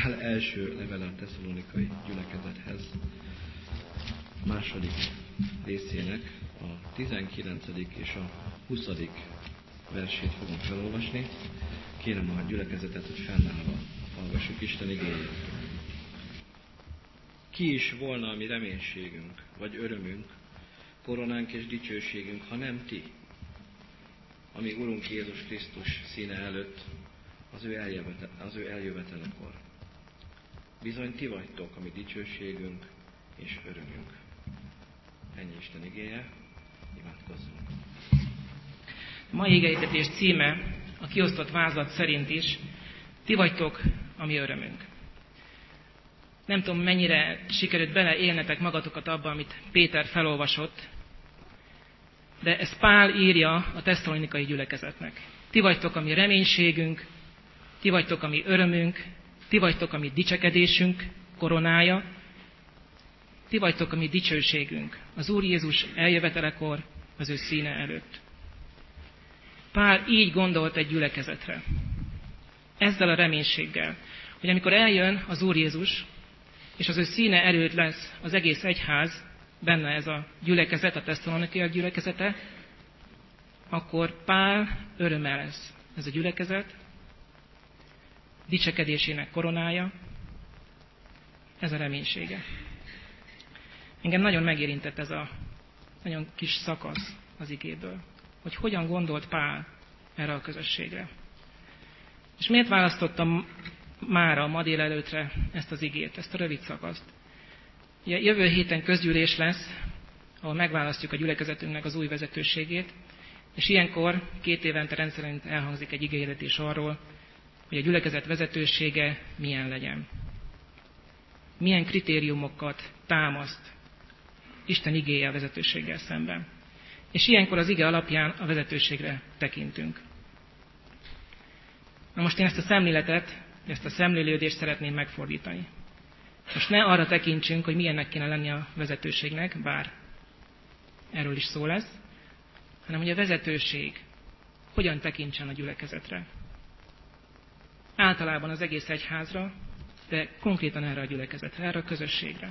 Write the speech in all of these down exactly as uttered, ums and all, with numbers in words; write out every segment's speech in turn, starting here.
Pál első levele a tesszalonikai gyülekezethez második részének a tizenkilencedik és a huszadik versét fogom felolvasni. Kérem a gyülekezetet, hogy fennállva hallgassuk Isten igéjét. Ki is volna a mi reménységünk, vagy örömünk, koronánk és dicsőségünk, ha nem ti, ami Urunk Jézus Krisztus színe előtt, az ő, eljövetel, az ő eljövetelekor. Bizony ti vagytok a mi dicsőségünk és örömünk. Ennyi Isten igéje, imádkozzunk. A mai igehirdetés címe a kiosztott vázlat szerint is: ti vagytok a mi örömünk. Nem tudom, mennyire sikerült beleélnetek magatokat abba, amit Péter felolvasott, de ezt Pál írja a tesszalonikai gyülekezetnek. Ti vagytok a mi reménységünk, ti vagytok a mi örömünk, ti vagytok a mi dicsekedésünk koronája, ti vagytok a mi dicsőségünk az Úr Jézus eljövetelekor, az ő színe előtt. Pál így gondolt egy gyülekezetre. Ezzel a reménységgel, hogy amikor eljön az Úr Jézus, és az ő színe előtt lesz az egész egyház, benne ez a gyülekezet, a tesszalonikai gyülekezete, akkor Pál öröme lesz ez a gyülekezet, dicsekedésének koronája, ez a reménysége. Engem nagyon megérintett ez a nagyon kis szakasz az igéből, hogy hogyan gondolt Pál erre a közösségre. És miért választottam mára, ma délelőtre ezt az igét, ezt a rövid szakaszt? Ugye, jövő héten közgyűlés lesz, ahol megválasztjuk a gyülekezetünknek az új vezetőségét, és ilyenkor két évente rendszerint elhangzik egy igehirdetés arról, hogy a gyülekezet vezetősége milyen legyen. Milyen kritériumokat támaszt Isten igéje a vezetőséggel szemben. És ilyenkor az ige alapján a vezetőségre tekintünk. Na most én ezt a szemléletet, ezt a szemlélődést szeretném megfordítani. Most ne arra tekintsünk, hogy milyennek kéne lenni a vezetőségnek, bár erről is szó lesz, hanem hogy a vezetőség hogyan tekintsen a gyülekezetre. Általában az egész egyházra, de konkrétan erre a gyülekezetre, erre a közösségre.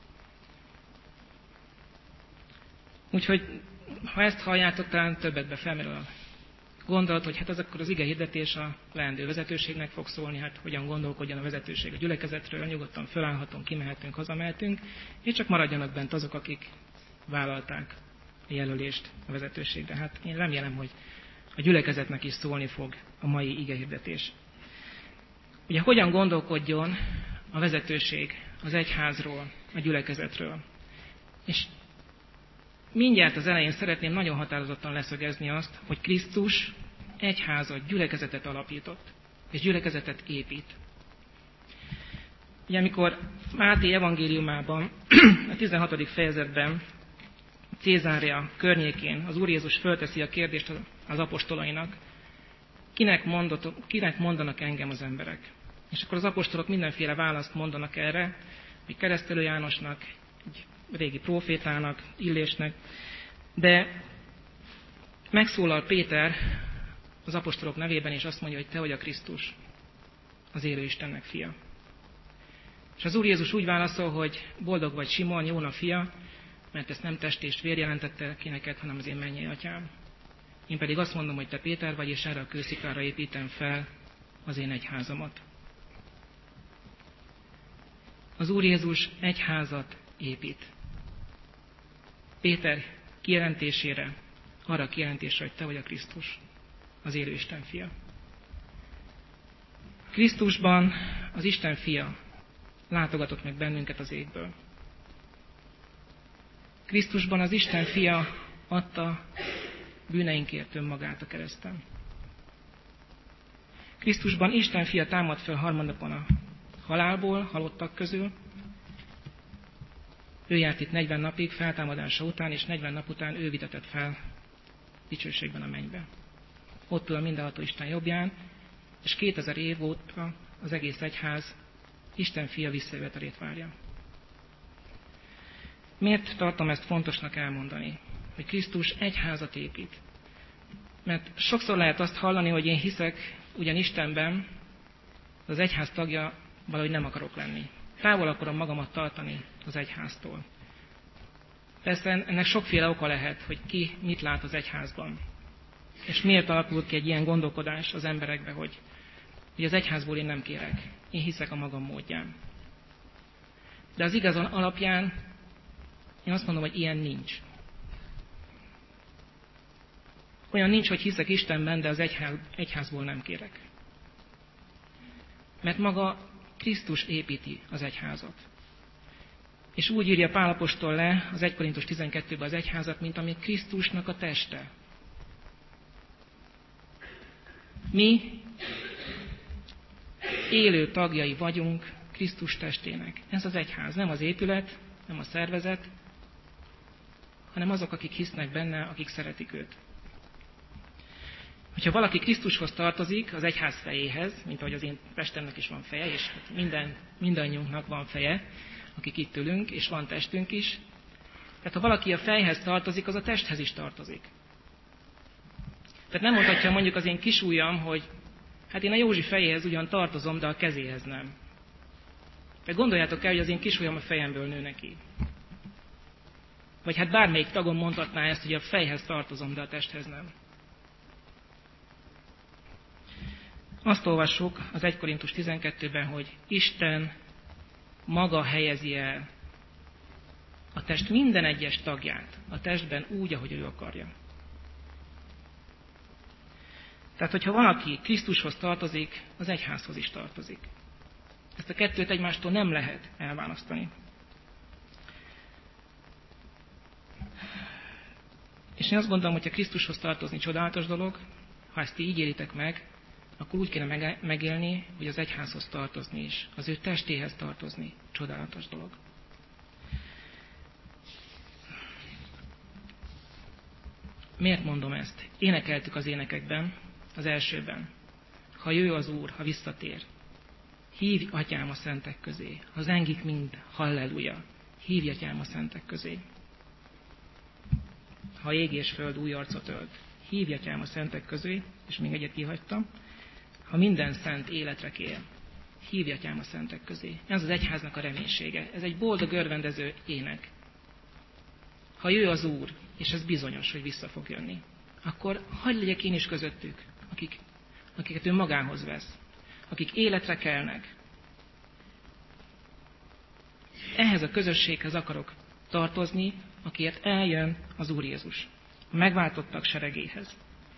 Úgyhogy, ha ezt halljátok, talán többekbe felmerül a gondolat, hogy hát az akkor az igehirdetés a leendő vezetőségnek fog szólni, hát hogyan gondolkodjon a vezetőség a gyülekezetről, nyugodtan fölállhatunk, kimehetünk, hazamehetünk, és csak maradjanak bent azok, akik vállalták a jelölést a vezetőségre. Hát én remélem, hogy a gyülekezetnek is szólni fog a mai igehirdetés. Ugye hogyan gondolkodjon a vezetőség az egyházról, a gyülekezetről. És mindjárt az elején szeretném nagyon határozottan leszögezni azt, hogy Krisztus egyházat, gyülekezetet alapított, és gyülekezetet épít. Ugye amikor Máté evangéliumában, a tizenhatodik fejezetben, Cézárea környékén az Úr Jézus fölteszi a kérdést az apostolainak, kinek, mondott, kinek mondanak engem az emberek? És akkor az apostolok mindenféle választ mondanak erre, hogy Keresztelő Jánosnak, egy régi prófétának, Illésnek, de megszólal Péter az apostolok nevében, és azt mondja, hogy te vagy a Krisztus, az élő Istennek fia. És az Úr Jézus úgy válaszol, hogy boldog vagy Simon, Jóna fia, mert ezt nem test és vér jelentette ki neked, hanem az én mennyei atyám. Én pedig azt mondom, hogy te Péter vagy, és erre a kősziklára építem fel az én egyházamat. Az Úr Jézus egyházat épít. Péter kijelentésére, arra a kijelentésre, hogy te vagy a Krisztus, az élő Isten fia. Krisztusban az Isten fia látogatott meg bennünket az égből. Krisztusban az Isten fia adta bűneinkért önmagát a kereszten. Krisztusban Isten fia támadt fel harmadnapon a halálból, halottak közül. Ő járt itt negyven napig feltámadása után, és negyven nap után ő vitetett fel dicsőségben a mennybe. Ott ül a mindenható Isten jobbján, és kétezer év óta az egész egyház Isten fia visszajövetelét várja. Miért tartom ezt fontosnak elmondani, hogy Krisztus egyházat épít? Mert sokszor lehet azt hallani, hogy én hiszek ugyan Istenben, de az egyház tagja valahogy nem akarok lenni. Távol akarom magamat tartani az egyháztól. Persze ennek sokféle oka lehet, hogy ki mit lát az egyházban. És miért alakul ki egy ilyen gondolkodás az emberekbe, hogy, hogy az egyházból én nem kérek. Én hiszek a magam módján. De az igazon alapján én azt mondom, hogy ilyen nincs. Olyan nincs, hogy hiszek Istenben, de az egyház, egyházból nem kérek. Mert maga Krisztus építi az egyházat. És úgy írja Pál apostol le az egy Korintus tizenkettőben az egyházat, mint ami Krisztusnak a teste. Mi élő tagjai vagyunk Krisztus testének. Ez az egyház, nem az épület, nem a szervezet, hanem azok, akik hisznek benne, akik szeretik őt. Hogyha valaki Krisztushoz tartozik, az egyház fejéhez, mint ahogy az én testemnek is van feje, és minden, mindannyiunknak van feje, akik itt ülünk, és van testünk is. Tehát ha valaki a fejhez tartozik, az a testhez is tartozik. Tehát nem mondhatja mondjuk az én kisujjam, hogy hát én a Józsi fejéhez ugyan tartozom, de a kezéhez nem. De gondoljátok el, hogy az én kisujjam a fejemből nő neki. Vagy hát bármelyik tagom mondhatná ezt, hogy a fejhez tartozom, de a testhez nem. Azt olvassuk az egy Korintus tizenkettőben, hogy Isten maga helyezi el a test minden egyes tagját a testben úgy, ahogy ő akarja. Tehát, hogyha valaki Krisztushoz tartozik, az egyházhoz is tartozik. Ezt a kettőt egymástól nem lehet elválasztani. És én azt gondolom, hogy ha Krisztushoz tartozni csodálatos dolog, ha ezt így élitek meg, akkor úgy kéne megélni, hogy az egyházhoz tartozni is, az ő testéhez tartozni. Csodálatos dolog. Miért mondom ezt? Énekeltük az énekekben, az elsőben. Ha jő az Úr, ha visszatér, hívj atyám a szentek közé. Ha zengik mind, halleluja, hívj atyám a szentek közé. Ha ég és föld új arcot ölt, hívj atyám a szentek közé, és még egyet kihagytam. Ha minden szent életre kér, hívj atyám a szentek közé. Ez az egyháznak a reménysége. Ez egy boldog, örvendező ének. Ha jő az Úr, és ez bizonyos, hogy vissza fog jönni, akkor hagyd legyek én is közöttük, akik, akiket ő magához vesz, akik életre kelnek. Ehhez a közösséghez akarok tartozni, akiért eljön az Úr Jézus, a megváltottak seregéhez.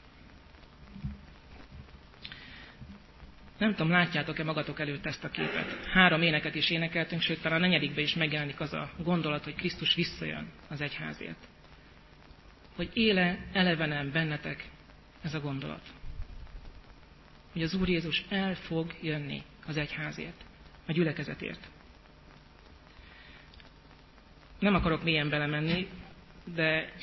Nem tudom, látjátok-e magatok előtt ezt a képet? Három éneket is énekeltünk, sőt, talán a negyedikben is megjelenik az a gondolat, hogy Krisztus visszajön az egyházért. Hogy éle elevenen bennetek ez a gondolat. Hogy az Úr Jézus el fog jönni az egyházért, a gyülekezetért. Nem akarok mélyen belemenni, de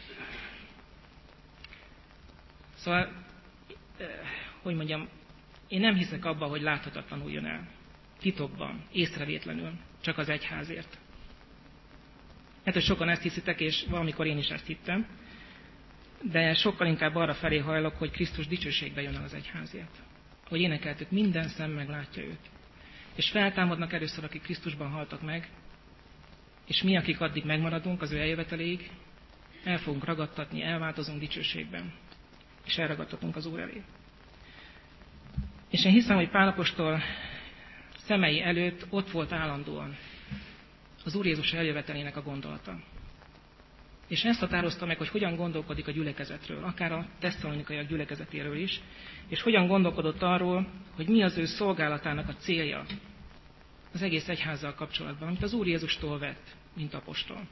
szóval, hogy mondjam, én nem hiszek abba, hogy láthatatlanul jön el. Titokban, észrevétlenül, csak az egyházért. Hát, hogy sokan ezt hiszitek, és valamikor én is ezt hittem, de sokkal inkább arra felé hajlok, hogy Krisztus dicsőségbe jön el az egyházért. Hogy énekeltük, minden szem meglátja őt. És feltámadnak először, akik Krisztusban haltak meg, és mi, akik addig megmaradunk az ő eljöveteléig, el fogunk ragadtatni, elváltozunk dicsőségben, és elragadtatunk az Úr elé. És én hiszem, hogy Pál apostol szemei előtt ott volt állandóan az Úr Jézus eljövetelének a gondolata. És ezt határozta meg, hogy hogyan gondolkodik a gyülekezetről, akár a tesszalonikaiak gyülekezetéről is, és hogyan gondolkodott arról, hogy mi az ő szolgálatának a célja az egész egyházzal kapcsolatban, amit az Úr Jézustól vett, mint apostol.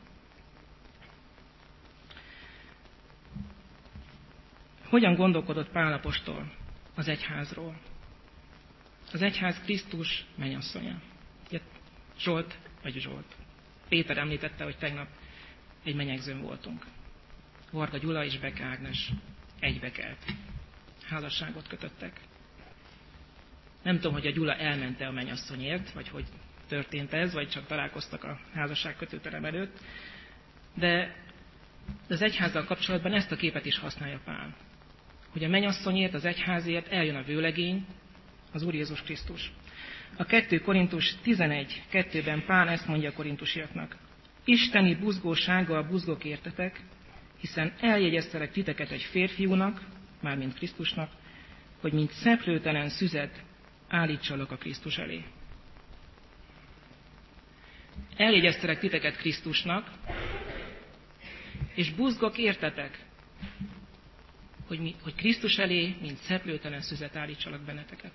Hogyan gondolkodott Pál apostol az egyházról? Az egyház Krisztus mennyasszonya. Zsolt, vagy Zsolt. Péter említette, hogy tegnap egy menyegzőn voltunk. Varga Gyula és Beke Ágnes egybekelt. Házasságot kötöttek. Nem tudom, hogy a Gyula elmente a mennyasszonyért, vagy hogy történt ez, vagy csak találkoztak a házasságkötőterem előtt. De az egyházzal kapcsolatban ezt a képet is használja Pál. Hogy a mennyasszonyért, az egyházért eljön a vőlegény, az Úr Jézus Krisztus. A kettő Korintus tizenegy kettőben Pál ezt mondja a korintusiaknak. Isteni buzgósággal buzgok értetek, hiszen eljegyeztelek titeket egy férfiúnak, mármint Krisztusnak, hogy mint szeplőtelen szüzet állítsalak a Krisztus elé. Eljegyeztelek titeket Krisztusnak, és buzgok értetek, hogy, mi, hogy Krisztus elé, mint szeplőtelen szüzet állítsalak benneteket.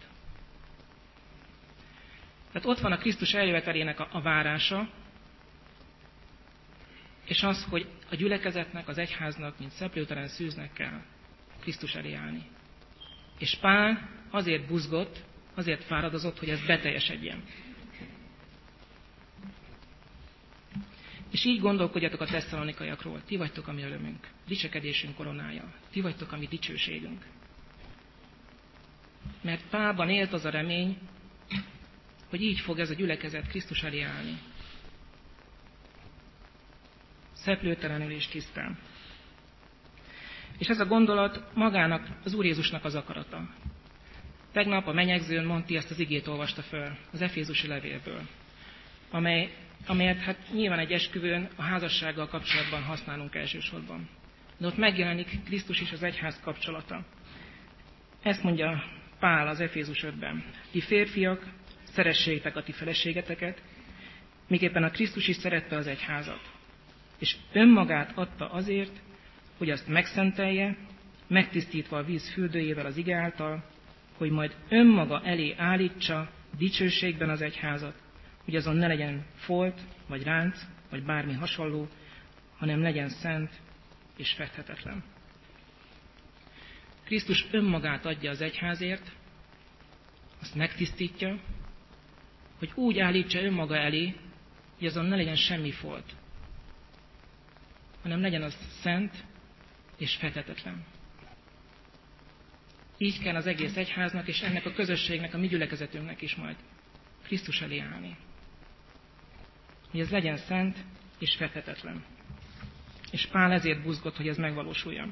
Tehát ott van a Krisztus eljövetelének a, a várása, és az, hogy a gyülekezetnek, az egyháznak, mint szeplőtelen szűznek kell Krisztus elé állni. És Pál azért buzgott, azért fáradozott, hogy ez beteljesedjen. És így gondolkodjatok a tesszalonikaiakról. Ti vagytok a mi örömünk, dicsekedésünk koronája. Ti vagytok a mi dicsőségünk. Mert Pálban élt az a remény, hogy így fog ez a gyülekezet Krisztus elé állni. Szeplőtelenül és tisztán. És ez a gondolat magának, az Úr Jézusnak az akarata. Tegnap a menyegzőn Monti ezt az igét olvasta föl, az Efézusi levélből, amely, amelyet hát nyilván egy esküvőn a házassággal kapcsolatban használunk elsősorban. De ott megjelenik Krisztus és az egyház kapcsolata. Ezt mondja Pál az Efézus ötben. Ti férfiak, szeressétek a ti feleségeteket, miképpen a Krisztus is szerette az egyházat. És önmagát adta azért, hogy azt megszentelje, megtisztítva a víz fürdőjével az ige által, hogy majd önmaga elé állítsa dicsőségben az egyházat, hogy azon ne legyen folt, vagy ránc, vagy bármi hasonló, hanem legyen szent és fedhetetlen. Krisztus önmagát adja az egyházért, azt megtisztítja, hogy úgy állítsa önmaga elé, hogy azon ne legyen semmi folt, hanem legyen az szent és fedhetetlen. Így kell az egész egyháznak és ennek a közösségnek, a mi gyülekezetünknek is majd Krisztus elé állni. Hogy ez legyen szent és fedhetetlen. És Pál ezért buzgott, hogy ez megvalósuljon.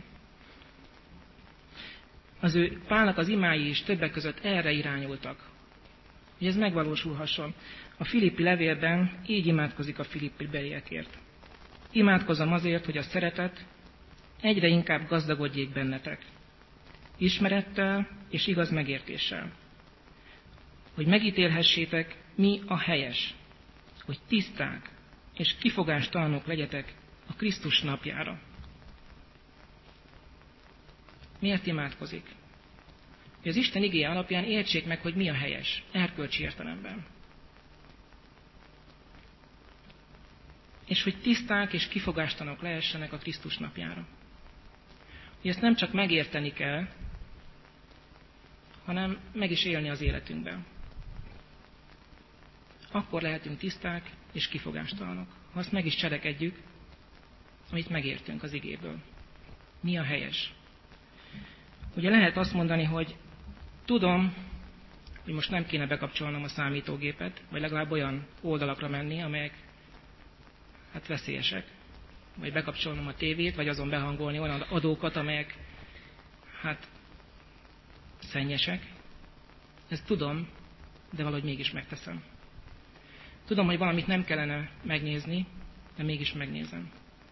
Az ő Pálnak az imái is többek között erre irányultak, hogy ez megvalósulhasson. A Filippi levélben így imádkozik a filippi beliekért. Imádkozom azért, hogy a szeretet egyre inkább gazdagodjék bennetek, ismerettel és igaz megértéssel, hogy megítélhessétek, mi a helyes, hogy tiszták és kifogástalanok legyetek a Krisztus napjára. Miért imádkozik? Hogy az Isten igéje alapján értsék meg, hogy mi a helyes, erkölcsi értelemben. És hogy tiszták és kifogástalanok lehessenek a Krisztus napjára. Hogy ezt nem csak megérteni kell, hanem meg is élni az életünkben. Akkor lehetünk tiszták és kifogástalanok, ha azt meg is cselekedjük, amit megértünk az igéből. Mi a helyes? Ugye lehet azt mondani, hogy tudom, hogy most nem kéne bekapcsolnom a számítógépet, vagy legalább olyan oldalakra menni, amelyek hát veszélyesek. Vagy bekapcsolnom a tévét, vagy azon behangolni olyan adókat, amelyek hát szennyesek. Ezt tudom, de valahogy mégis megteszem. Tudom, hogy valamit nem kellene megnézni, de mégis megnézem.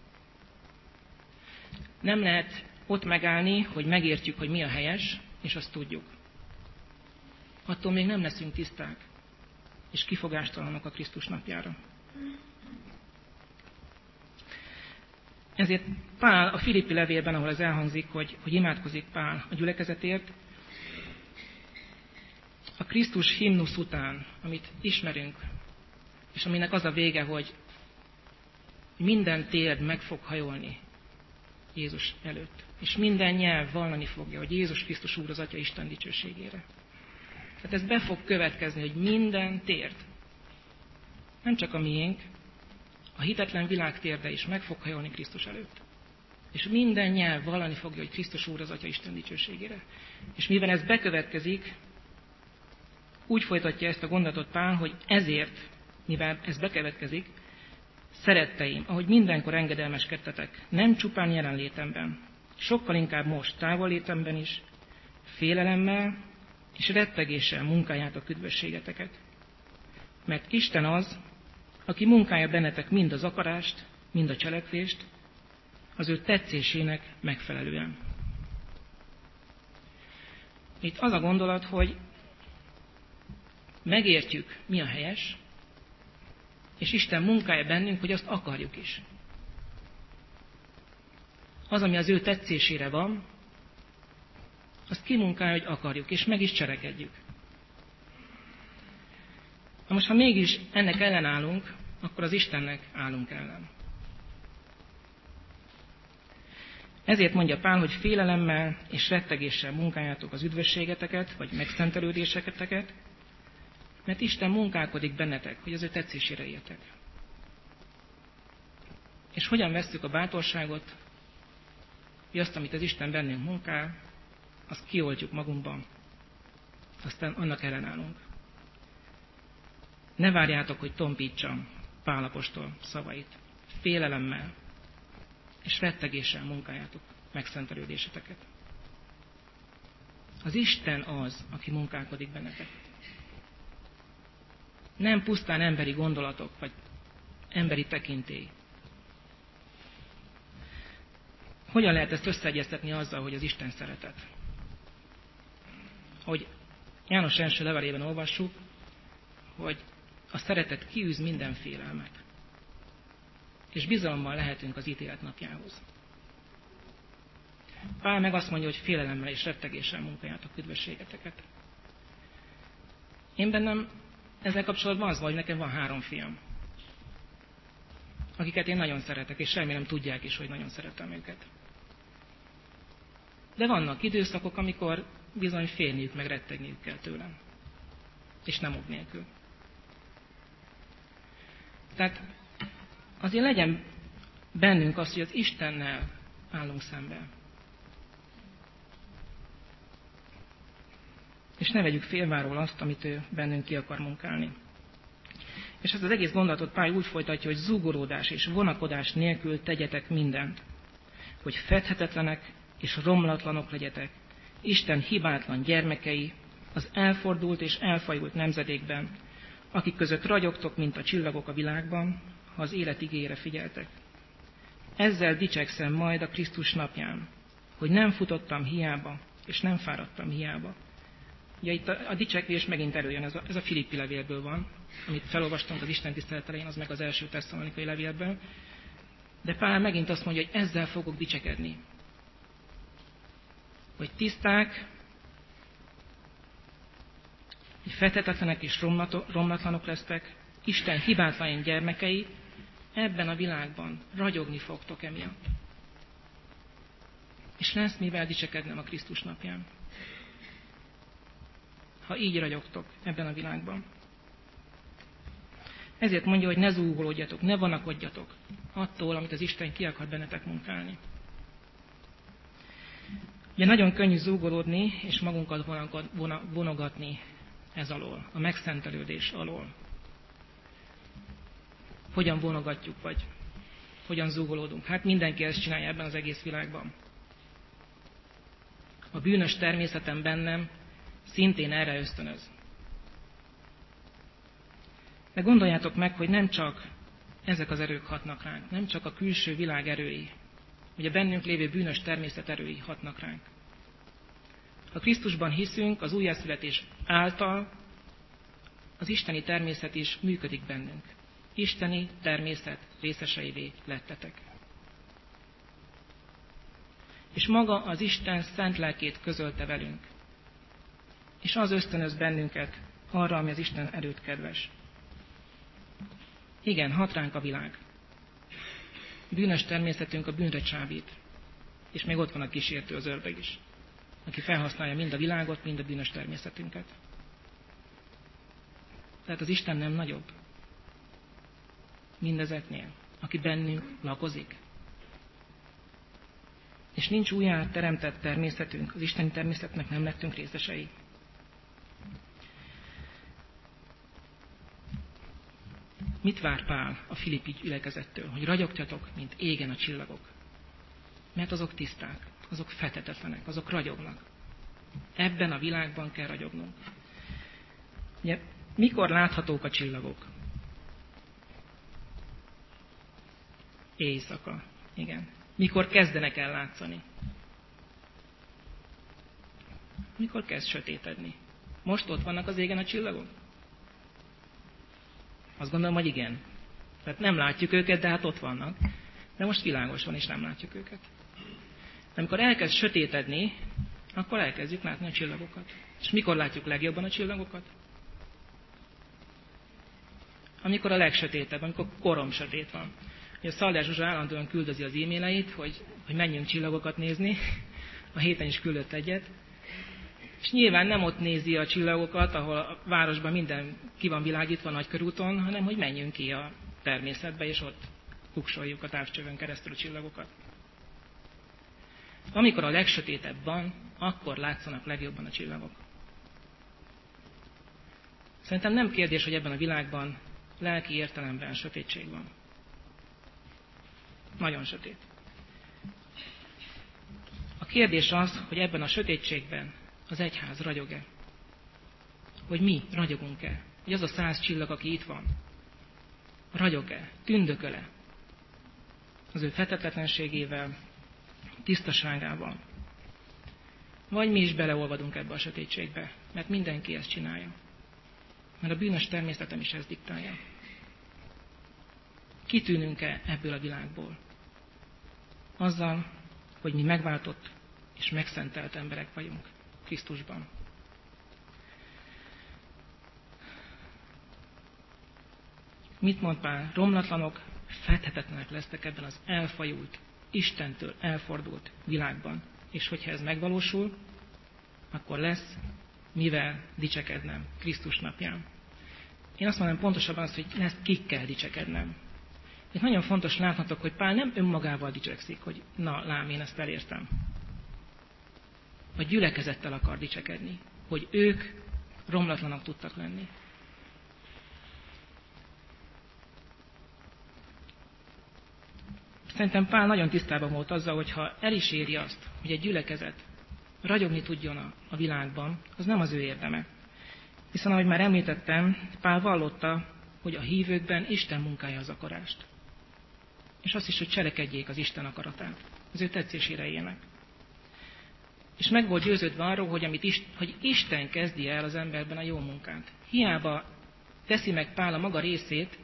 Nem lehet ott megállni, hogy megértjük, hogy mi a helyes, és azt tudjuk. Attól még nem leszünk tiszták, és kifogástalanok a Krisztus napjára. Ezért Pál a Filippi levélben, ahol ez elhangzik, hogy, hogy imádkozik Pál a gyülekezetért, a Krisztus himnusz után, amit ismerünk, és aminek az a vége, hogy minden térd meg fog hajolni Jézus előtt, és minden nyelv vallani fogja, hogy Jézus Krisztus Úr az Atya Isten dicsőségére. Tehát ez be fog következni, hogy minden térd, nem csak a miénk, a hitetlen világ térde is meg fog hajolni Krisztus előtt. És minden nyelv vallani fogja, hogy Krisztus Úr az Atya Isten dicsőségére. És mivel ez bekövetkezik, úgy folytatja ezt a gondolatot Pál, hogy ezért, mivel ez bekövetkezik, szeretteim, ahogy mindenkor engedelmeskedtetek, nem csupán jelenlétemben, sokkal inkább most távollétemben is, félelemmel és rettegéssel munkáljátok üdvösségeteket, Mert Isten az, aki munkálja bennetek mind az akarást, mind a cselekvést, az ő tetszésének megfelelően. Itt az a gondolat, hogy megértjük, mi a helyes, és Isten munkálja bennünk, hogy azt akarjuk is. Az, ami az ő tetszésére van, azt kimunkálja, hogy akarjuk, és meg is cselekedjük. Na most, ha mégis ennek ellenállunk, akkor az Istennek állunk ellen. Ezért mondja Pál, hogy félelemmel és rettegéssel munkáljátok az üdvösségeteket, vagy megszentelődéseketeket, mert Isten munkálkodik bennetek, hogy az ő tetszésére értek. És hogyan vesszük a bátorságot, hogy azt, amit az Isten bennünk munkál, azt kioltjuk magunkban, aztán annak ellenállunk. Ne várjátok, hogy tompítsam Pál apostol szavait. Félelemmel és rettegéssel munkáljátok megszentelődéseteket. Az Isten az, aki munkálkodik bennetek. Nem pusztán emberi gondolatok, vagy emberi tekintély. Hogyan lehet ezt összeegyeztetni azzal, hogy az Isten szeretet? Hogy János első levelében olvassuk, hogy a szeretet kiűz minden félelmet, és bizalommal lehetünk az ítélet napjához. Pál meg azt mondja, hogy félelemmel és rettegéssel munkáljátok üdvösségeteket. Én bennem ezzel kapcsolatban az van, hogy nekem van három fiam, akiket én nagyon szeretek, és remélem tudják is, hogy nagyon szeretem őket. De vannak időszakok, amikor bizony félniük meg rettegniük kell tőlem, és nem ok nélkül. Tehát azért legyen bennünk az, hogy az Istennel állunk szembe. És ne vegyük félváról azt, amit ő bennünk ki akar munkálni. És ezt az egész gondolatot Pál úgy folytatja, hogy zúgolódás és vonakodás nélkül tegyetek mindent, hogy fedhetetlenek és romlatlanok legyetek, Isten hibátlan gyermekei az elfordult és elfajult nemzedékben, akik között ragyogtok, mint a csillagok a világban, ha az élet igéjére figyeltek. Ezzel dicsekszem majd a Krisztus napján, hogy nem futottam hiába, és nem fáradtam hiába. Ugye itt a, a dicsekvés megint előjön, ez a, ez a Filippi levélből van, amit felolvastunk az Isten tisztelet elején, az meg az első tesszalonikai levélből. De Pál megint azt mondja, hogy ezzel fogok dicsekedni. Hogy tiszták, hogy fedhetetlenek és romlatlanok lesztek, Isten hibátlan gyermekei, ebben a világban ragyogni fogtok emiatt. És lesz mivel dicsekednem a Krisztus napján. Ha így ragyogtok ebben a világban. Ezért mondja, hogy ne zúgolódjatok, ne vonakodjatok attól, amit az Isten ki akar bennetek munkálni. Ugye nagyon könnyű zúgolódni, és magunkat vonogatni ez alól, a megszentelődés alól. Hogyan vonogatjuk, vagy hogyan zúgolódunk? Hát mindenki ezt csinálja ebben az egész világban. A bűnös természetem bennem szintén erre ösztönöz. De gondoljátok meg, hogy nem csak ezek az erők hatnak ránk, nem csak a külső világ erői, hogy a bennünk lévő bűnös természet erői hatnak ránk. Ha Krisztusban hiszünk, az újjászületés által az isteni természet is működik bennünk. Isteni természet részeseivé lettetek. És maga az Isten szent lelkét közölte velünk. És az ösztönöz bennünket arra, ami az Isten erőt kedves. Igen, hat ránk a világ. Bűnös természetünk a bűnre csábít. És még ott van a kísértő, az ördög is, aki felhasználja mind a világot, mind a bűnös természetünket. Tehát az Isten nem nagyobb mindezeknél, aki bennünk lakozik. És nincs újjá teremtett természetünk, az isteni természetnek nem lettünk részesei. Mit vár Pál a filippi gyülekezettől? Hogy ragyogjatok, mint égen a csillagok. Mert azok tiszták, azok fedhetetlenek, azok ragyognak. Ebben a világban kell ragyognunk. Ugye Mikor láthatók a csillagok? Éjszaka. Igen. Mikor kezdenek el látszani? Mikor kezd sötétedni? Most ott vannak az égen a csillagok? Azt gondolom, hogy igen. Tehát nem látjuk őket, de hát ott vannak. De most világos van, és nem látjuk őket. De amikor elkezd sötétedni, akkor elkezdjük látni a csillagokat. És mikor látjuk legjobban a csillagokat? Amikor a legsötétebb, amikor korom sötét van. A Szalder Zsuzsa állandóan küldözi az e-maileit, hogy, hogy menjünk csillagokat nézni. A héten is küldött egyet. És nyilván nem ott nézi a csillagokat, ahol a városban minden ki van világítva Nagykörúton, hanem hogy menjünk ki a természetbe, és ott kuksoljuk a távcsövön keresztül a csillagokat. Amikor a legsötétebb van, akkor látszanak legjobban a csillagok. Szerintem nem kérdés, hogy ebben a világban lelki értelemben sötétség van. Nagyon sötét. A kérdés az, hogy ebben a sötétségben az egyház ragyog-e? Hogy mi ragyogunk-e? Hogy az a száz csillag, aki itt van, ragyog-e? Tündököl-e? Az ő fethetetlenségével, tisztaságával. Vagy mi is beleolvadunk ebbe a sötétségbe, mert mindenki ezt csinálja. Mert a bűnös természetem is ezt diktálja. Kitűnünk-e ebből a világból? Azzal, hogy mi megváltott és megszentelt emberek vagyunk Krisztusban. Mit mond Pál? Romlatlanok, fethetetlenek lesztek ebben az elfajult, Istentől elfordult világban. És hogyha ez megvalósul, akkor lesz, mivel dicsekednem Krisztus napján. Én azt mondom pontosabban azt, hogy lesz kikkel dicsekednem. Itt nagyon fontos láthatok, hogy Pál nem önmagával dicsekszik, hogy na, lám, én ezt elértem. A gyülekezettel akar dicsekedni, hogy ők romlatlanak tudtak lenni. Szerintem Pál nagyon tisztában volt azzal, hogy ha el is éri azt, hogy egy gyülekezet ragyogni tudjon a, a világban, az nem az ő érdeme. Hiszen, ahogy már említettem, Pál vallotta, hogy a hívőkben Isten munkája az akarást. És azt is, hogy cselekedjék az Isten akaratát, az ő tetszésére éljenek. És meg volt győződve arról, hogy, amit is, hogy Isten kezdi el az emberben a jó munkát. Hiába teszi meg Pál a maga részét,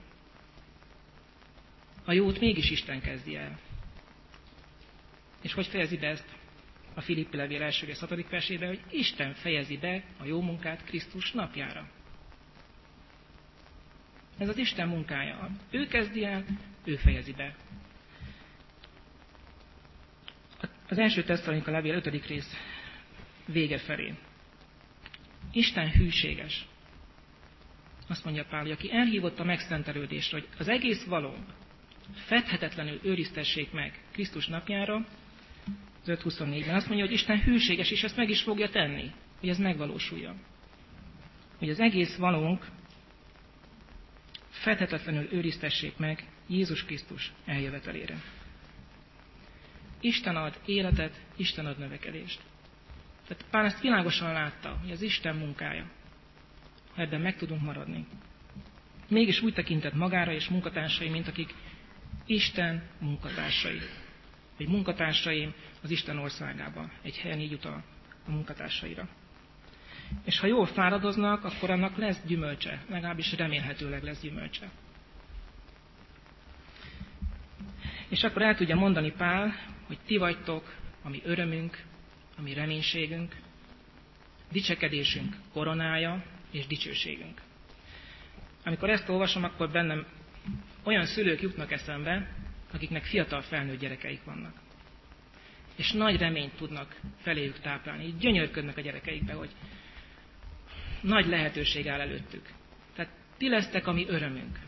a jót mégis Isten kezdi el. És hogy fejezi be ezt a Filippi levél első rész hatodik versébe, hogy Isten fejezi be a jó munkát Krisztus napjára. Ez az Isten munkája. Ő kezdi el, ő fejezi be. Az első Tesszalonika levél ötödik rész vége felé. Isten hűséges. Azt mondja Pál, hogy aki elhívott a megszentelődésre, hogy az egész valónk fedhetetlenül őriztessék meg Krisztus napjára, az öt huszonnégyben azt mondja, hogy Isten hűséges, és ezt meg is fogja tenni, hogy ez megvalósuljon. Hogy az egész valónk fedhetetlenül őriztessék meg Jézus Krisztus eljövetelére. Isten ad életet, Isten ad növekedést. Tehát Pál ezt világosan látta, hogy az Isten munkája, ha ebben meg tudunk maradni. Mégis úgy tekintett magára és munkatársai, mint akik Isten munkatársai. Hogy munkatársaim az Isten országában. Egy helyen így utal a munkatársaira. És ha jól fáradoznak, akkor annak lesz gyümölcse. Legalábbis remélhetőleg lesz gyümölcse. És akkor el tudja mondani Pál, hogy ti vagytok, ami örömünk, ami reménységünk, dicsekedésünk koronája és dicsőségünk. Amikor ezt olvasom, akkor bennem olyan szülők jutnak eszembe, akiknek fiatal felnőtt gyerekeik vannak. És nagy reményt tudnak feléjük táplálni. Így gyönyörködnek a gyerekeikbe, hogy nagy lehetőség áll előttük. Tehát ti lesztek a mi örömünk.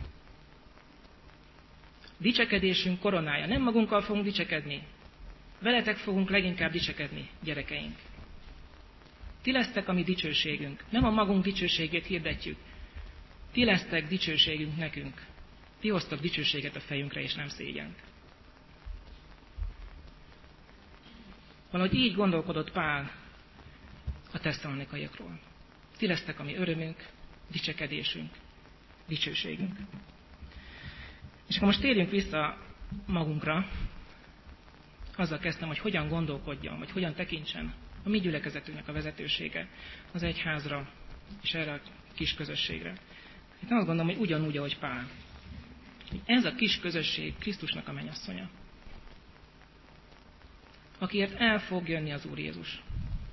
Dicsekedésünk koronája. Nem magunkkal fogunk dicsekedni. Veletek fogunk leginkább dicsekedni, gyerekeink. Ti lesztek a mi dicsőségünk. Nem a magunk dicsőségét hirdetjük. Ti lesztek dicsőségünk nekünk. Ti hoztak dicsőséget a fejünkre, és nem szégyent. Valahogy így gondolkodott Pál a tesszalonikaiakról. Ti lesztek a mi örömünk, dicsekedésünk, dicsőségünk. És akkor most térjünk vissza magunkra. Azzal kezdtem, hogy hogyan gondolkodjon, vagy hogyan tekintsen a mi gyülekezetünknek a vezetősége az egyházra és erre a kis közösségre. Itt azt gondolom, hogy ugyanúgy, ahogy Pál. Ez a kis közösség Krisztusnak a mennyasszonya, akiért el fog jönni az Úr Jézus.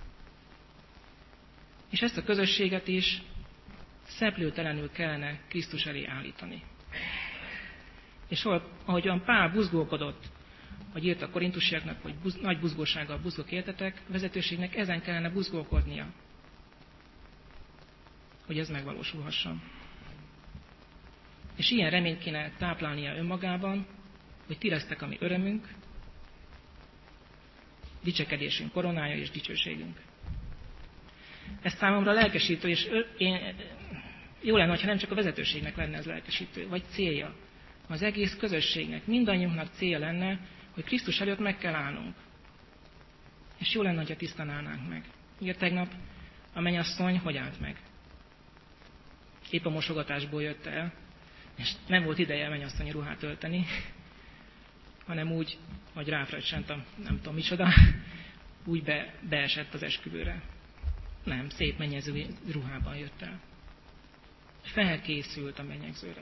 És ezt a közösséget is szeplőtelenül kellene Krisztus elé állítani. És ahogyan Pál buzgókodott, vagy írt a korintusiaknak, hogy buz, nagy buzgósággal buzgok értetek, vezetőségnek ezen kellene buzgókodnia, hogy ez megvalósulhasson. És ilyen reményt kéne táplálnia önmagában, hogy ti lesztek a mi örömünk, dicsekedésünk koronája és dicsőségünk. Ez számomra lelkesítő, és én, jó lenne, ha nem csak a vezetőségnek lenne ez lelkesítő, vagy célja. Az egész közösségnek, mindannyiunknak célja lenne, hogy Krisztus előtt meg kell állnunk. És jó lenne, ha tisztán állnánk meg. Ugye tegnap a mennyasszony hogy állt meg? Épp a mosogatásból jött el, és nem volt ideje a mennyasszonyi ruhát ölteni, hanem úgy, hogy ráfröccsent a nem tudom micsoda, úgy be, beesett az esküvőre. Nem, szép mennyező ruhában jött el. Felkészült a mennyegzőre.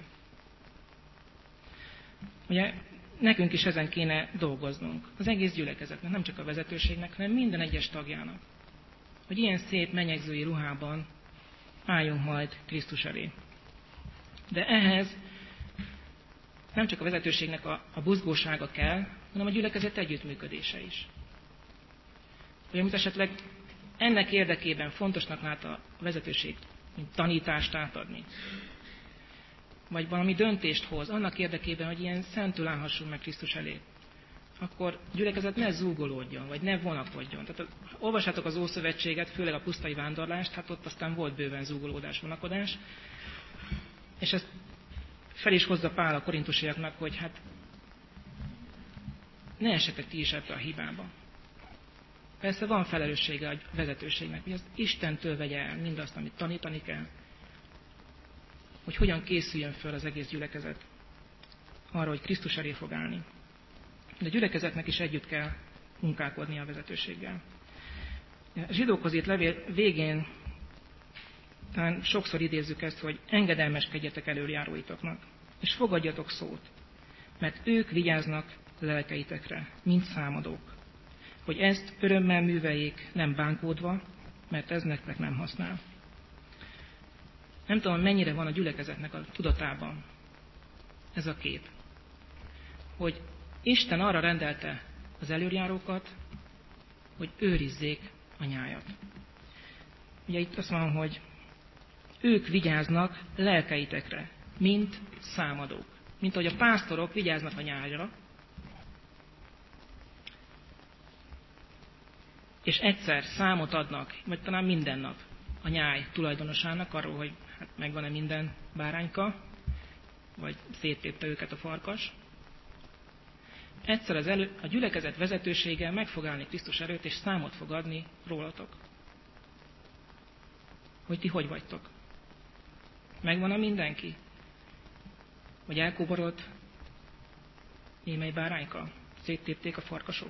Ugye nekünk is ezen kéne dolgoznunk. Az egész gyülekezetnek, nem csak a vezetőségnek, hanem minden egyes tagjának. Hogy ilyen szép mennyegzői ruhában álljunk majd Krisztus elé. De ehhez nem csak a vezetőségnek a, a buzgósága kell, hanem a gyülekezet együttműködése is. Hogy amit esetleg ennek érdekében fontosnak lát a vezetőség, mint tanítást átadni, vagy valami döntést hoz, annak érdekében, hogy ilyen szentül állhassunk meg Krisztus elé, akkor a gyülekezet ne zúgolódjon, vagy ne vonakodjon. Tehát olvassátok az Ószövetséget, főleg a pusztai vándorlást, hát ott aztán volt bőven zúgolódás, vonakodás, és ezt fel is hozza Pál a korintusiaknak, hogy hát ne esetek ti is ebbe a hibába. Persze van felelőssége a vezetőségnek, hogy az Istentől vegye el mindazt, amit tanítani kell, hogy hogyan készüljön föl az egész gyülekezet arra, hogy Krisztus elé fog állni. De a gyülekezetnek is együtt kell munkálkodni a vezetőséggel. A zsidókhoz írt levél végén talán sokszor idézzük ezt, hogy engedelmeskedjetek előjáróitoknak, és fogadjatok szót, mert ők vigyáznak lelkeitekre, mint számadók, hogy ezt örömmel műveljék, nem bánkódva, mert ez nektek nem használ. Nem tudom, mennyire van a gyülekezetnek a tudatában ez a kép, hogy Isten arra rendelte az előjárókat, hogy őrizzék a nyájat. Ugye itt azt mondom, hogy ők vigyáznak lelkeitekre, mint számadók. Mint ahogy a pásztorok vigyáznak a nyájra, és egyszer számot adnak, vagy talán minden nap a nyáj tulajdonosának arról, hogy hát megvan-e minden bárányka, vagy széttépte őket a farkas. Egyszer az elő, a gyülekezet vezetősége meg fog állni Krisztus előtt, és számot fog adni rólatok. Hogy ti hogy vagytok. Megvan-e mindenki? Vagy elkóborolt némely bárányka? Széttépték a farkasok?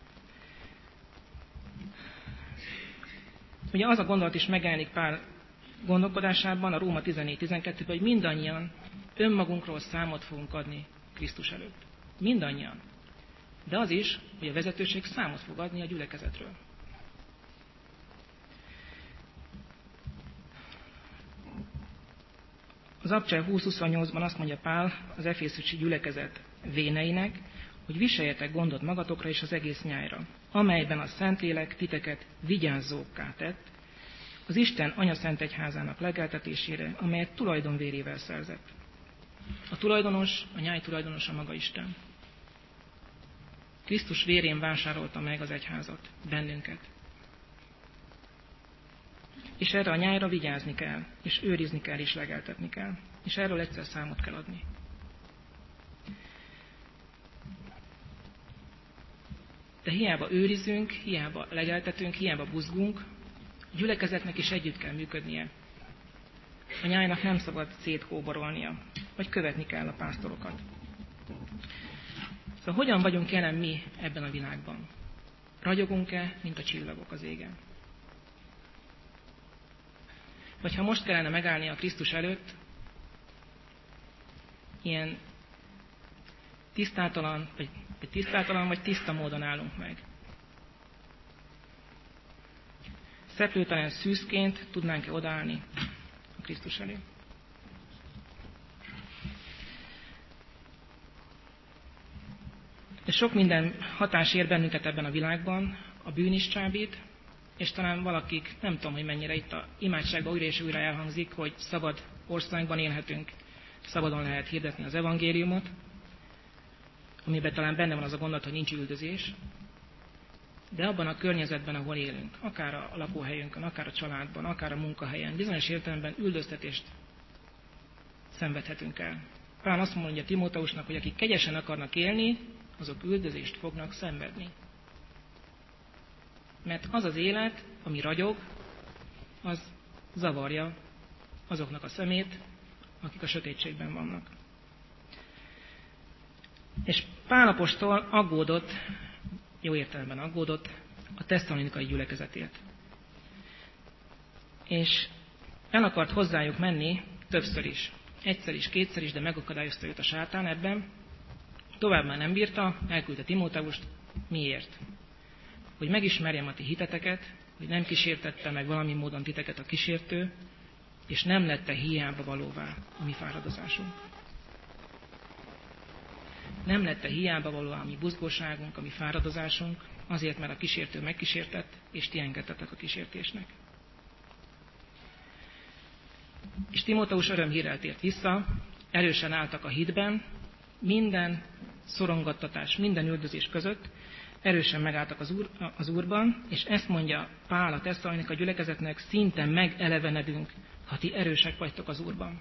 Ugye az a gondolat is megjelenik Pál gondolkodásában, a Róma tizennégy tizenkettőben, hogy mindannyian önmagunkról számot fogunk adni Krisztus előtt. Mindannyian. De az is, hogy a vezetőség számot fog adni a gyülekezetről. Az Abcsel húsz huszonnyolcban azt mondja Pál az efészusi gyülekezet véneinek, hogy viseljetek gondot magatokra és az egész nyájra, amelyben a Szentlélek titeket vigyázzókká tett, az Isten Anyaszent Egyházának legeltetésére, amelyet tulajdonvérével szerzett. A tulajdonos, a nyáj tulajdonosa maga Isten. Krisztus vérén vásárolta meg az egyházat, bennünket. És erre a nyájra vigyázni kell, és őrizni kell, és legeltetni kell. És erről egyszer számot kell adni. De hiába őrizünk, hiába legeltetünk, hiába buzgunk, a gyülekezetnek is együtt kell működnie A nyájnak nem szabad szétkóborolnia, vagy követni kell a pásztorokat. Szóval hogyan vagyunk jelen mi ebben a világban? Ragyogunk-e, mint a csillagok az égen? Vagy ha most kellene megállni a Krisztus előtt, ilyen tisztátalan, vagy, vagy tisztátalan, vagy tiszta módon állunk meg. Szeplőtelen szűzként tudnánk-e odaállni a Krisztus elé? De sok minden hatás ér bennünket ebben a világban, a bűn is csábít, és talán valakik, nem tudom, hogy mennyire itt a imádságban újra és újra elhangzik, hogy szabad országban élhetünk, szabadon lehet hirdetni az evangéliumot, amiben talán benne van az a gondolat, hogy nincs üldözés, de abban a környezetben, ahol élünk, akár a lakóhelyünkön, akár a családban, akár a munkahelyen, bizonyos értelemben üldöztetést szenvedhetünk el. Pál azt mondja Timóteusnak, hogy akik kegyesen akarnak élni, azok üldözést fognak szenvedni. Mert az az élet, ami ragyog, az zavarja azoknak a szemét, akik a sötétségben vannak. És Pál apostol aggódott, jó értelemben aggódott a tesszalonikai gyülekezetért. És el akart hozzájuk menni többször is. Egyszer is, kétszer is, de megakadályozta őt a sátán ebben. Tovább már nem bírta, elküldte Timóteust. Miért? Hogy megismerjem a ti hiteteket, hogy nem kísértette meg valami módon titeket a kísértő, és nem lette hiába valóvá a mi fáradozásunk. Nem lette hiába valóvá a mi buzgóságunk, a mi fáradozásunk, azért, mert a kísértő megkísértett, és ti engedtetek a kísértésnek. És Timóteus örömhírrel tért vissza, erősen álltak a hitben, minden szorongattatás, minden üldözés között, erősen megálltak az, úr, az Úrban, és ezt mondja Pál a Tesszalonika gyülekezetnek, szinte megelevenedünk, ha ti erősek vagytok az Úrban.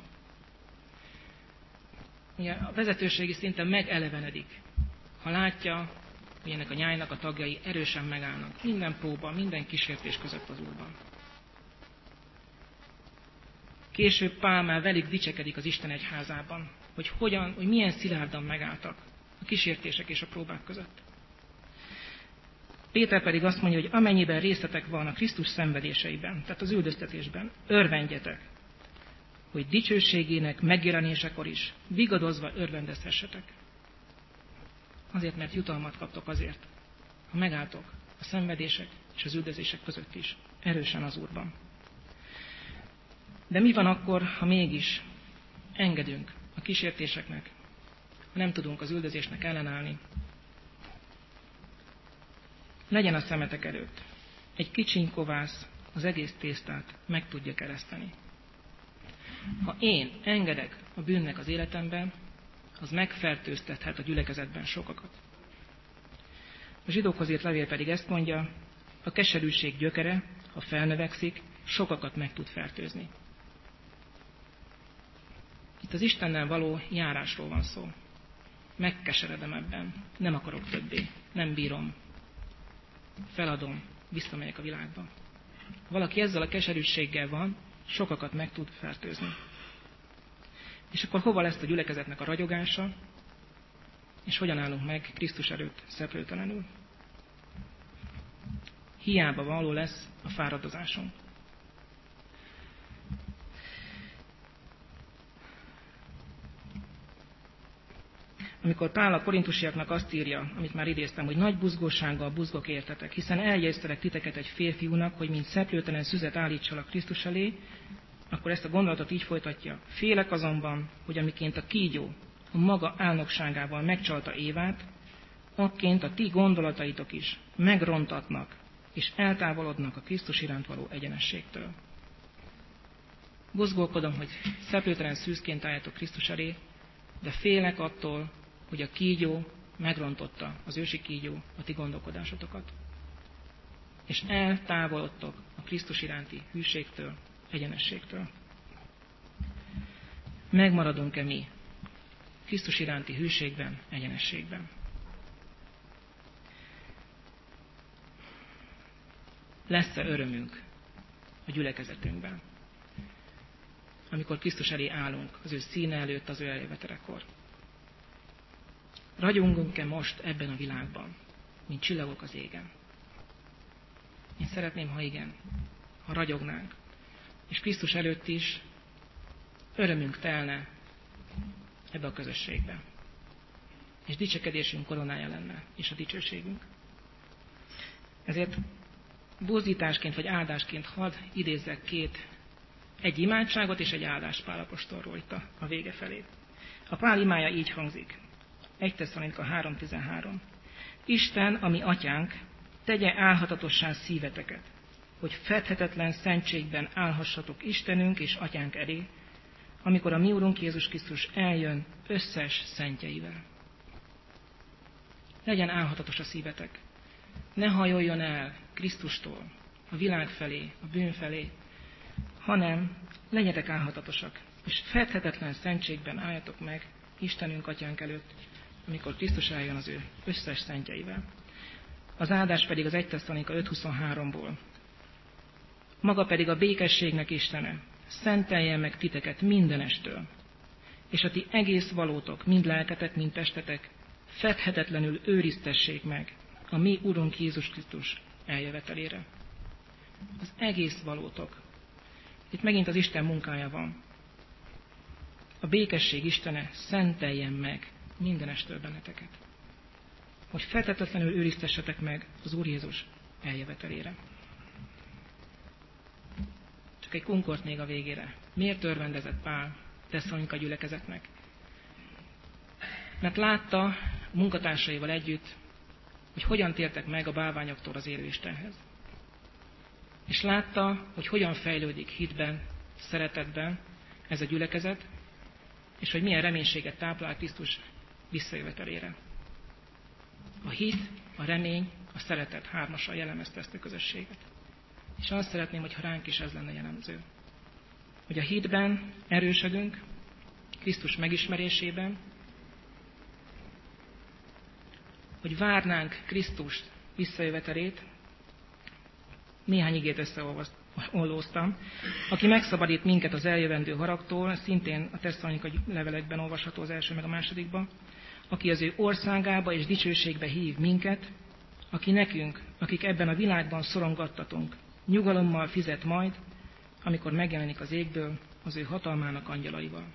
Ugye a vezetőségi szinten megelevenedik, ha látja, hogy ennek a nyájnak a tagjai erősen megállnak, minden próba, minden kísértés között az Úrban. Később Pál már velük dicsekedik az Isten egyházában, hogy hogyan, hogy milyen szilárdan megálltak a kísértések és a próbák között. Péter pedig azt mondja, hogy amennyiben részletek van a Krisztus szenvedéseiben, tehát az üldöztetésben, örvendjetek, hogy dicsőségének megjelenésekor is vigadozva örvendezhessetek. Azért, mert jutalmat kaptok azért, ha megálltok a szenvedések és az üldözések között is, erősen az Úrban. De mi van akkor, ha mégis engedünk a kísértéseknek, ha nem tudunk az üldözésnek ellenállni? Legyen a szemetek előtt. Egy kicsiny kovász az egész tésztát meg tudja kereszteni. Ha én engedek a bűnnek az életemben, az megfertőztethet a gyülekezetben sokakat. A zsidókhoz írt levél pedig ezt mondja, a keserűség gyökere, ha felnövekszik, sokakat meg tud fertőzni. Itt az Istennel való járásról van szó. Megkeseredem ebben, nem akarok többé, nem bírom, feladom, visszamegyek a világba. Ha valaki ezzel a keserűséggel van, sokakat meg tud fertőzni. És akkor hova lesz a gyülekezetnek a ragyogása, és hogyan állunk meg Krisztus előtt szeplőtelenül? Hiába való lesz a fáradozásunk. Amikor Pál a korintusiaknak azt írja, amit már idéztem, hogy nagy buzgósággal buzgok értetek, hiszen eljegyeztelek titeket egy férfiúnak, hogy mint szeplőtelen szüzet állítsalak Krisztus elé, akkor ezt a gondolatot így folytatja. Félek azonban, hogy amiként a kígyó a maga álnokságával megcsalta Évát, akként a ti gondolataitok is megrontatnak és eltávolodnak a Krisztus iránt való egyenességtől. Buzgolkodom, hogy szeplőtelen szűzként álljatok Krisztus elé, de félek attól, hogy a kígyó megrontotta, az ősi kígyó, a ti gondolkodásotokat. És eltávolodtok a Krisztus iránti hűségtől, egyenességtől. Megmaradunk-e mi Krisztus iránti hűségben, egyenességben? Lesz-e örömünk a gyülekezetünkben? amikor Krisztus elé állunk, az ő színe előtt, az ő eljövetelekor. Ragyongunk-e most ebben a világban, mint csillagok az égen? Én szeretném, ha igen, ha ragyognánk, és Krisztus előtt is örömünk telne ebbe a közösségbe. És dicsekedésünk koronája lenne, és a dicsőségünk. Ezért buzdításként vagy áldásként hadd idézzek két, egy imádságot és egy áldást Pál apostolról itt a, a vége felé. A Pál imája így hangzik. egy Tesszalonika három tizenhárom. Isten, ami atyánk, tegye álhatatossá szíveteket, hogy fedhetetlen szentségben állhassatok Istenünk és atyánk elé, amikor a mi Urunk Jézus Krisztus eljön összes szentjeivel. Legyen álhatatos a szívetek. Ne hajoljon el Krisztustól, a világ felé, a bűn felé, hanem legyetek álhatatosak, és fedhetetlen szentségben álljatok meg Istenünk atyánk előtt, amikor Krisztus eljön az ő összes szentjeivel. Az áldás pedig az egy Tesszalonika öt huszonháromból. Maga pedig a békességnek Istene, szenteljen meg titeket mindenestől, és a ti egész valótok, mind lelketek, mind testetek, fedhetetlenül őriztessék meg a mi Urunk Jézus Krisztus eljövetelére. Az egész valótok. Itt megint az Isten munkája van. A békesség Istene szenteljen meg mindenestől benneteket, hogy fedhetetlenül őriztessetek meg az Úr Jézus eljövetelére. Csak egy kunkort még a végére. Miért örvendezett Pál Tesszalonika gyülekezetnek? Mert látta a munkatársaival együtt, hogy hogyan tértek meg a bálványoktól az élő Istenhez. És látta, hogy hogyan fejlődik hitben, szeretetben ez a gyülekezet, és hogy milyen reménységet táplál Krisztus visszajövetelére. A hit, a remény, a szeretet hármassal jellemezte ezt a közösséget. És azt szeretném, hogyha ránk is ez lenne jellemző. Hogy a hitben erősödünk, Krisztus megismerésében, hogy várnánk Krisztus visszajövetelét, néhány igét összeollóztam, aki megszabadít minket az eljövendő haragtól, szintén a Tesszalonika levelekben olvasható az első meg a másodikban, aki az ő országába és dicsőségbe hív minket, aki nekünk, akik ebben a világban szorongattatunk, nyugalommal fizet majd, amikor megjelenik az égből az ő hatalmának angyalaival.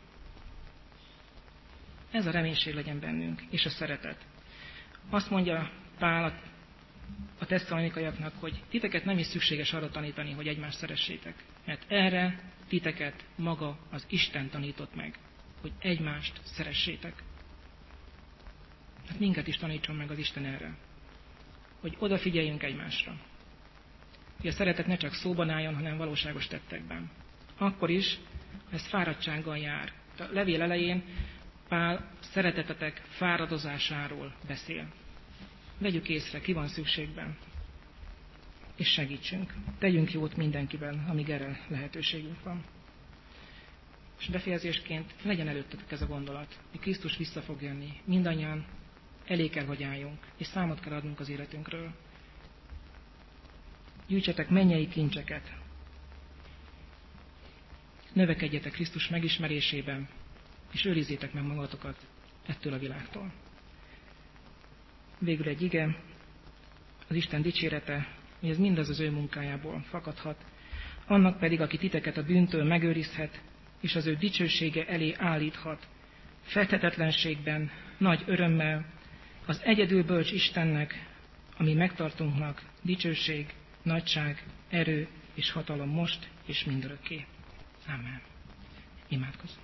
Ez a reménység legyen bennünk, és a szeretet. Azt mondja Pál a tesszalonikaiaknak, hogy titeket nem is szükséges arra tanítani, hogy egymást szeressétek. Mert erre titeket maga az Isten tanított meg, hogy egymást szeressétek. Hát minket is tanítson meg az Isten erre, hogy odafigyeljünk egymásra. Hogy a szeretet ne csak szóban álljon, hanem valóságos tettekben. Akkor is, ha ez fáradtsággal jár. A levél elején Pál szeretetetek fáradozásáról beszél. Vegyük észre, ki van szükségben, és segítsünk. Tegyünk jót mindenkiben, amíg erre lehetőségünk van. És befejezésként legyen előttetek ez a gondolat, hogy Krisztus vissza fog jönni. Mindannyian elé kell, hogy álljunk, és számot kell adnunk az életünkről. Gyűjtsetek mennyei kincseket. Növekedjetek Krisztus megismerésében, és őrizzétek meg magatokat ettől a világtól. Végül egy ige, az Isten dicsérete, hogy ez mindaz az ő munkájából fakadhat, annak pedig, aki titeket a bűntől megőrizhet, és az ő dicsősége elé állíthat, fedhetetlenségben, nagy örömmel, az egyedül bölcs Istennek, ami megtartunknak dicsőség, nagyság, erő és hatalom most és mindörökké. Amen. Imádkozzunk.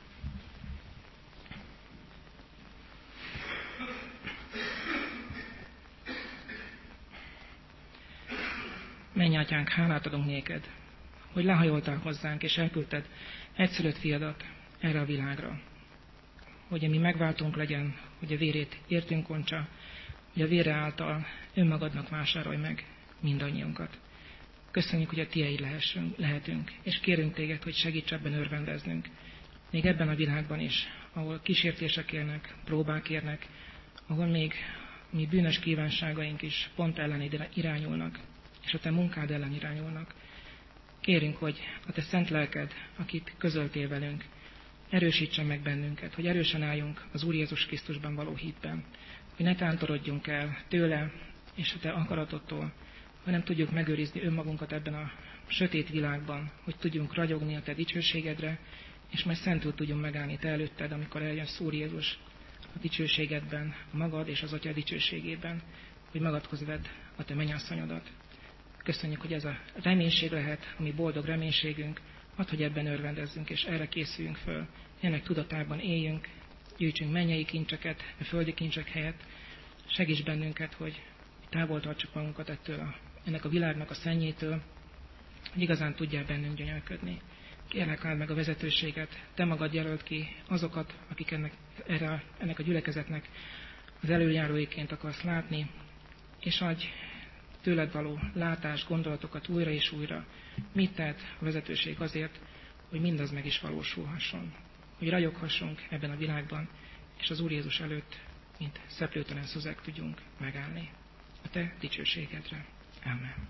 Menj, Atyánk, hálát adunk néked, hogy lehajoltál hozzánk, és elküldted egyszülött fiadat erre a világra. Hogy a mi megváltunk legyen, hogy a vérét értünk ontsa, hogy a vére által önmagadnak vásárolj meg mindannyiunkat. Köszönjük, hogy a tiéd lehetünk, és kérünk téged, hogy segíts ebben örvendeznünk. Még ebben a világban is, ahol kísértések érnek, próbák érnek, ahol még mi bűnös kívánságaink is pont ellenére irányulnak, és a te munkád ellen irányulnak. Kérünk, hogy a Te szent lelked, akit közöltél velünk, erősítsen meg bennünket, hogy erősen álljunk az Úr Jézus Krisztusban való hitben, hogy ne tántorodjunk el tőle és a Te akaratodtól, hanem tudjuk megőrizni önmagunkat ebben a sötét világban, hogy tudjunk ragyogni a Te dicsőségedre, és majd szentül tudjunk megállni Te előtted, amikor eljössz, Úr Jézus, a dicsőségedben, a magad és az Atya dicsőségében, hogy magadhoz vedd a Te mennyasszonyodat. Köszönjük, hogy ez a reménység lehet, ami boldog reménységünk, add, hogy ebben örvendezzünk, és erre készüljünk föl. Ennek tudatában éljünk, gyűjtsünk mennyei kincseket, a földi kincsek helyett. Segíts bennünket, hogy távol tartsuk magunkat ettől a, ennek a világnak a szennyétől, hogy igazán tudjál bennünk gyönyörködni. Kérlek, áld meg a vezetőséget, Te magad jelölt ki azokat, akik ennek, erre, ennek a gyülekezetnek az előjáróiként akarsz látni, és adj tőled való látás, gondolatokat újra és újra. Mit tehet a vezetőség azért, hogy mindaz meg is valósulhasson. Hogy ragyoghassunk ebben a világban, és az Úr Jézus előtt, mint szeplőtelen szuzek tudjunk megállni. A Te dicsőségedre. Amen.